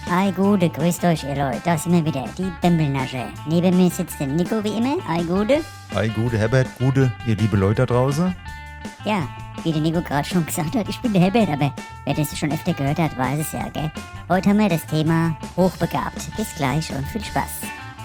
Ei Gude, grüßt euch ihr Leute, da sind wir wieder, die Bembelnasche. Neben mir sitzt der Nico wie immer, Ei Gude. Hi, Gude, Herbert, Gude, ihr liebe Leute da draußen. Ja, wie der Nico gerade schon gesagt hat, ich bin der Herbert, aber wer das schon öfter gehört hat, weiß es ja, gell? Heute haben wir das Thema hochbegabt. Bis gleich und viel Spaß.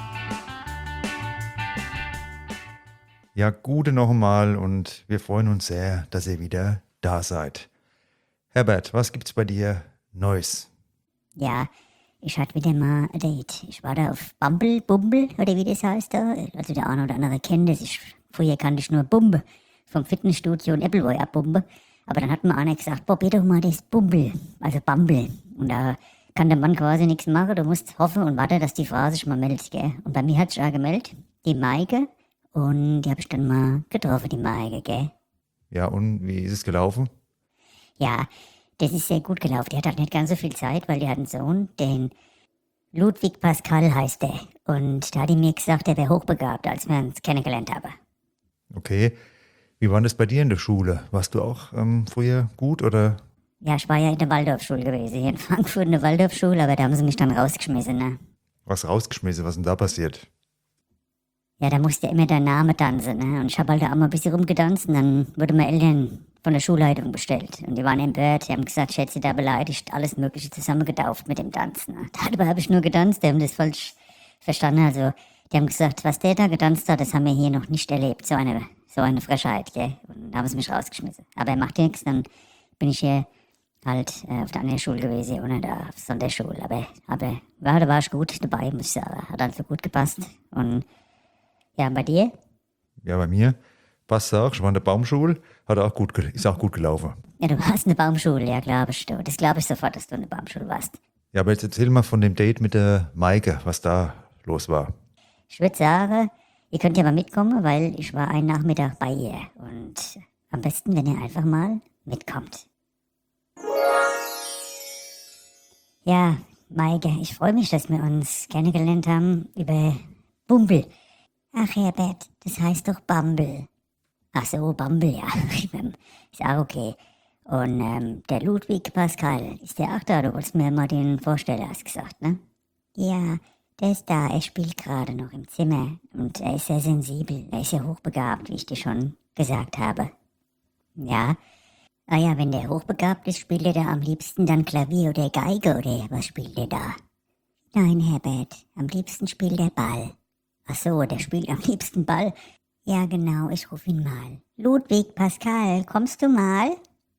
Ja, Gude noch einmal und wir freuen uns sehr, dass ihr wieder da seid. Herbert, was gibt's bei dir Neues? Ja, ich hatte wieder mal ein Date. Ich war da auf Bumble, oder wie das heißt da. Also der eine oder andere kennt das. Früher kannte ich nur Bumble vom Fitnessstudio und Appleboy abbumbe. Aber dann hat mir einer gesagt, probier doch mal das Bumble, also Bumble. Und da kann der Mann quasi nichts machen. Du musst hoffen und warten, dass die Frau sich mal meldet, gell. Und bei mir hat sich auch gemeldet, die Maike. Und die habe ich dann mal getroffen, die Maike, gell. Ja, und wie ist es gelaufen? Ja, das ist sehr gut gelaufen. Die hat halt nicht ganz so viel Zeit, weil die hat einen Sohn, den Ludwig Pascal heißt der. Und da hat die mir gesagt, der wäre hochbegabt, als wir uns kennengelernt haben. Okay, wie war das bei dir in der Schule? Warst du auch früher gut oder? Ja, ich war ja in der Waldorfschule gewesen, hier in Frankfurt in der Waldorfschule, aber da haben sie mich dann rausgeschmissen, ne? Was rausgeschmissen, was denn da passiert? Ja, da musste immer der Name tanzen, ne? Und ich habe halt da auch mal ein bisschen rumgetanzt und dann wurde meine Eltern von der Schulleitung bestellt. Und die waren empört, die haben gesagt, ich hätte sie da beleidigt, alles Mögliche zusammengetauft mit dem Tanzen. Ne? Dabei habe ich nur getanzt, die haben das falsch verstanden. Also, die haben gesagt, was der da getanzt hat, das haben wir hier noch nicht erlebt. So eine Frechheit, gell? Und da haben sie mich rausgeschmissen. Aber er macht ja nichts, dann bin ich hier halt auf der anderen Schule gewesen, ohne da auf Sonderschule. Aber da war ich gut dabei, muss ich sagen. Hat also gut gepasst. Und ja, bei dir? Ja, bei mir passt auch. Ich war in der Baumschule, ist auch gut gelaufen. Ja, du warst in der Baumschule, ja, glaube ich. Das glaube ich sofort, dass du in der Baumschule warst. Ja, aber jetzt erzähl mal von dem Date mit der Maike, was da los war. Ich würde sagen, ihr könnt ja mal mitkommen, weil ich war einen Nachmittag bei ihr. Und am besten, wenn ihr einfach mal mitkommt. Ja, Maike, ich freue mich, dass wir uns kennengelernt haben über Bumble. Ach, Herbert, das heißt doch Bumble. Ach so, Bumble, ja. Ist auch okay. Und der Ludwig Pascal, ist der auch da? Du wolltest mir mal den vorstellen, hast gesagt, ne? Ja, der ist da. Er spielt gerade noch im Zimmer. Und er ist sehr sensibel. Er ist ja hochbegabt, wie ich dir schon gesagt habe. Ja. Ah ja, wenn der hochbegabt ist, spielt er da am liebsten dann Klavier oder Geige oder was spielt er da? Nein, Herbert, am liebsten spielt er Ball. Ach so, der spielt am liebsten Ball. Ja, genau, ich ruf ihn mal. Ludwig, Pascal, kommst du mal?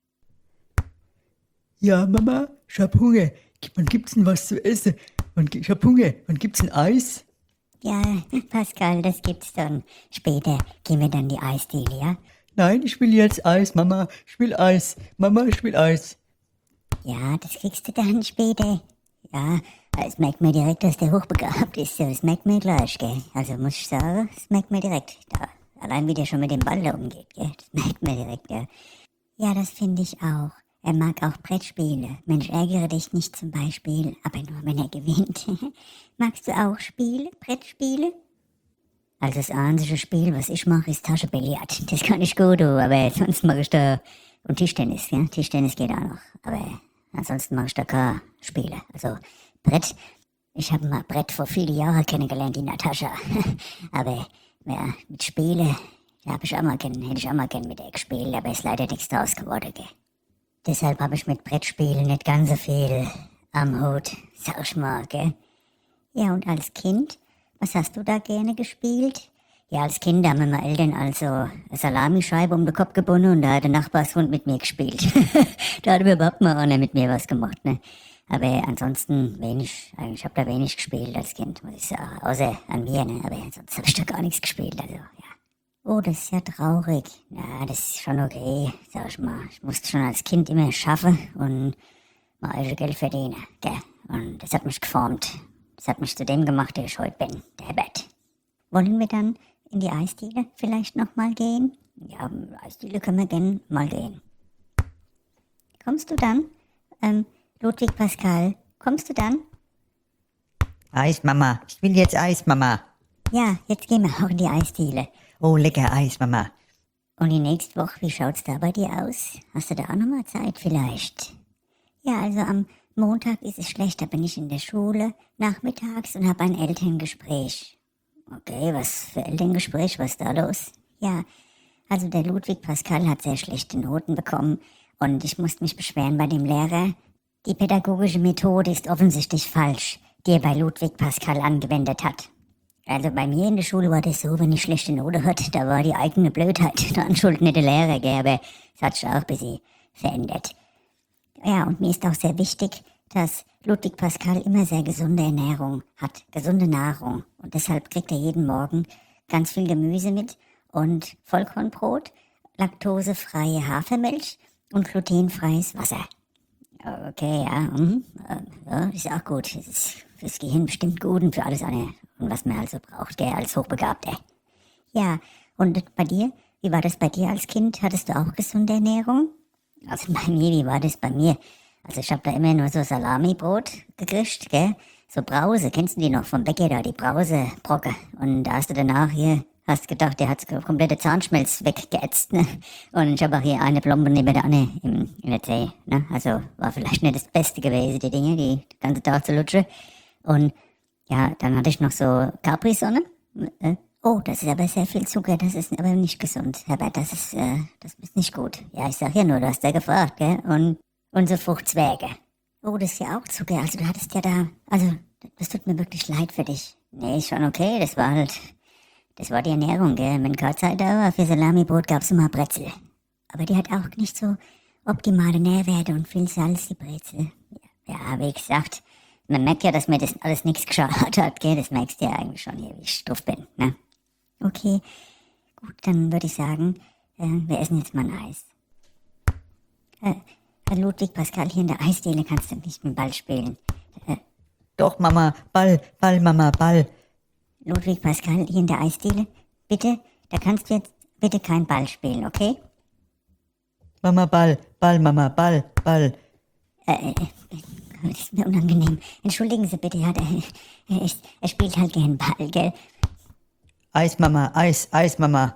Ja, Mama, ich hab Hunger. Wann gibt's denn was zu essen? Ich hab Hunger. Wann gibt's denn Eis? Ja, Pascal, das gibt's dann. Später gehen wir dann die Eisdiele, ja? Nein, ich will jetzt Eis, Mama. Ich will Eis. Mama, ich will Eis. Ja, das kriegst du dann später. Ja, es merkt mir direkt, dass der hochbegabt ist. Ja, das merkt mir gleich, gell? Also muss ich sagen, das merkt mir direkt. Da, allein wie der schon mit dem Ball da umgeht, gell? Das merkt mir direkt, ja. Ja, das finde ich auch. Er mag auch Brettspiele. Mensch, ärgere dich nicht zum Beispiel, aber nur wenn er gewinnt. Magst du auch Spiele, Brettspiele? Also das einzige Spiel, was ich mache, ist Taschenbillard. Das kann ich gut, aber sonst mache ich da... Und Tischtennis, ja? Tischtennis geht auch noch. Aber ansonsten mache ich da keine Spiele. Also Brett... Ich habe mal Brett vor vielen Jahren kennengelernt, die Natascha. Aber ja, mit Spiele, hätte ich auch mal gern mit ihr gespielt, aber ist leider nichts draus geworden, gell. Deshalb habe ich mit Brettspielen nicht ganz so viel am Hut, sag ich mal, gell. Ja, und als Kind, was hast du da gerne gespielt? Ja, als Kind haben meine Eltern also eine Salamischeibe um den Kopf gebunden und da hat der Nachbarshund mit mir gespielt. Da hat überhaupt mal einer mit mir was gemacht, ne. Aber ansonsten wenig, eigentlich habe da wenig gespielt als Kind, muss ich sagen. Außer an mir, ne? Aber sonst habe ich da gar nichts gespielt, also, ja. Oh, das ist ja traurig. Ja, das ist schon okay, sag ich mal. Ich musste schon als Kind immer schaffen und mal also Geld verdienen, gell? Und das hat mich geformt. Das hat mich zu dem gemacht, der ich heute bin, der Herbert. Wollen wir dann in die Eisdiele vielleicht nochmal gehen? Ja, Eisdiele können wir gerne mal gehen. Kommst du dann? Ludwig Pascal, kommst du dann? Eis, Mama. Ich will jetzt Eis, Mama. Ja, jetzt gehen wir auch in die Eisdiele. Oh, lecker Eis, Mama. Und die nächste Woche, wie schaut's da bei dir aus? Hast du da auch nochmal Zeit vielleicht? Ja, also am Montag ist es schlecht, da bin ich in der Schule nachmittags und habe ein Elterngespräch. Okay, was für Elterngespräch, was ist da los? Ja, also der Ludwig Pascal hat sehr schlechte Noten bekommen und ich musste mich beschweren bei dem Lehrer. Die pädagogische Methode ist offensichtlich falsch, die er bei Ludwig Pascal angewendet hat. Also bei mir in der Schule war das so, wenn ich schlechte Note hatte, da war die eigene Blödheit dran schuld, nicht der Lehrer, gell, aber es hat sich auch ein bisschen verändert. Ja, und mir ist auch sehr wichtig, dass Ludwig Pascal immer sehr gesunde Ernährung hat, gesunde Nahrung. Und deshalb kriegt er jeden Morgen ganz viel Gemüse mit und Vollkornbrot, laktosefreie Hafermilch und glutenfreies Wasser. Okay, ja, ja, ist auch gut. Das ist fürs Gehirn bestimmt gut und für alles andere, und was man also braucht, gell, als Hochbegabter. Ja, und bei dir? Wie war das bei dir als Kind? Hattest du auch gesunde Ernährung? Also bei mir, wie war das bei mir? Also ich habe da immer nur so Salamibrot gekriegt, gell? So Brause, kennst du die noch vom Bäcker da, die Brausebrocke? Und da hast du danach hier, hast gedacht, der hat komplette Zahnschmelz weggeätzt, ne? Und ich habe auch hier eine Plombe neben der andere in der Zeh, ne? Also war vielleicht nicht das Beste gewesen, die Dinge, die ganze Tag zu lutschen. Und ja, dann hatte ich noch so Capri-Sonne. Oh, das ist aber sehr viel Zucker, das ist aber nicht gesund, Herbert, das ist nicht gut. Ja, ich sag ja nur, du hast ja gefragt, gell? Und so Fruchtzwerge. Oh, das ist ja auch Zucker, also du hattest ja da, also, das tut mir wirklich leid für dich. Nee, ist schon okay, das war die Ernährung, gell? Wenn keine Zeit da war, für Salamibrot gab's immer Brezel. Aber die hat auch nicht so optimale Nährwerte und viel Salz, die Brezel. Ja, wie gesagt, man merkt ja, dass mir das alles nichts geschadet hat, gell? Das merkst du ja eigentlich schon hier, wie ich stuff bin, ne? Okay, gut, dann würde ich sagen, wir essen jetzt mal ein Eis. Ludwig Pascal, hier in der Eisdiele kannst du nicht mit dem Ball spielen. Doch, Mama, Ball, Mama, Ball. Ludwig Pascal, hier in der Eisdiele, bitte, da kannst du jetzt bitte kein Ball spielen, okay? Mama, Ball, Mama, Ball. Das ist mir unangenehm. Entschuldigen Sie bitte, ja, er spielt halt gern Ball, gell? Eis, Mama, Eis, Mama.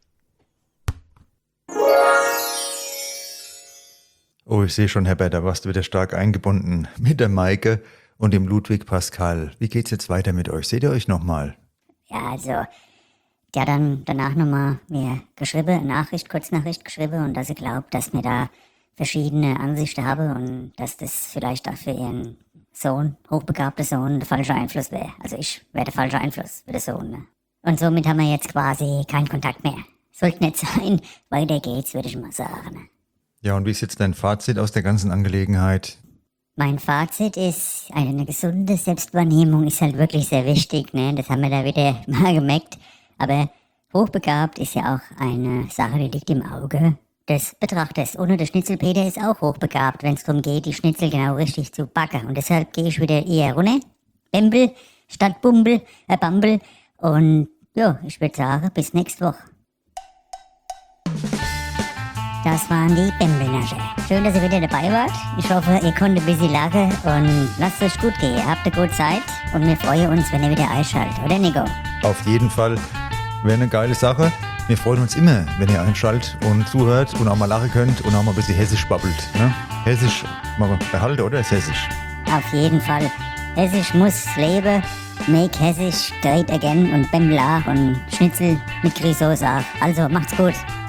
Oh, ich sehe schon, Herbert, da warst du wieder stark eingebunden mit der Maike und dem Ludwig Pascal. Wie geht's jetzt weiter mit euch? Seht ihr euch nochmal? Ja, also, der hat dann danach nochmal mir geschrieben, Kurznachricht geschrieben und dass er glaubt, dass mir da verschiedene Ansichten habe und dass das vielleicht auch für ihren Sohn, hochbegabter Sohn, der falsche Einfluss wäre. Also ich wäre der falsche Einfluss für den Sohn, ne? Und somit haben wir jetzt quasi keinen Kontakt mehr. Sollte nicht sein, weiter geht's, würde ich mal sagen. Ne? Ja, und wie ist jetzt dein Fazit aus der ganzen Angelegenheit? Mein Fazit ist, eine gesunde Selbstwahrnehmung ist halt wirklich sehr wichtig, ne? Das haben wir da wieder mal gemerkt. Aber hochbegabt ist ja auch eine Sache, die liegt im Auge des Betrachters. Ohne der Schnitzelpeter ist auch hochbegabt, wenn es darum geht, die Schnitzel genau richtig zu backen. Und deshalb gehe ich wieder eher runter. Bembel statt Bambel. Und ja, ich würde sagen, bis nächste Woche. Das waren die Bembelnasche. Schön, dass ihr wieder dabei wart. Ich hoffe, ihr konntet ein bisschen lachen und lasst es euch gut gehen. Habt eine gute Zeit und wir freuen uns, wenn ihr wieder einschaltet. Oder, Nico? Auf jeden Fall wäre eine geile Sache. Wir freuen uns immer, wenn ihr einschaltet und zuhört und auch mal lachen könnt und auch mal ein bisschen hessisch babbelt. Ne? Hessisch mal behalten, oder? Ist hessisch. Auf jeden Fall. Hessisch muss leben. Make Hessisch great again und Bembla und Schnitzel mit Grisauce auch. Also, macht's gut.